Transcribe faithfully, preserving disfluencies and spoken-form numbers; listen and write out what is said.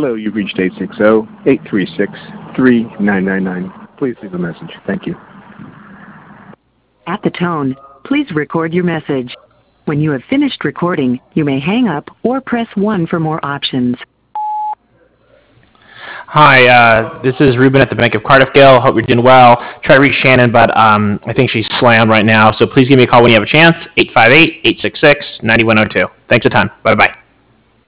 Hello, you've reached eight six zero, eight three six, three nine nine nine. Please leave a message. Thank you. At the tone, please record your message. When you have finished recording, you may hang up or press one for more options. Hi, uh, this is Ruben at the Bank of Cardiff Gill. Hope you're doing well. Try to reach Shannon, but um, I think she's slammed right now. So please give me a call when you have a chance. eight five eight, eight six six, nine one zero two. Thanks a ton. Bye-bye.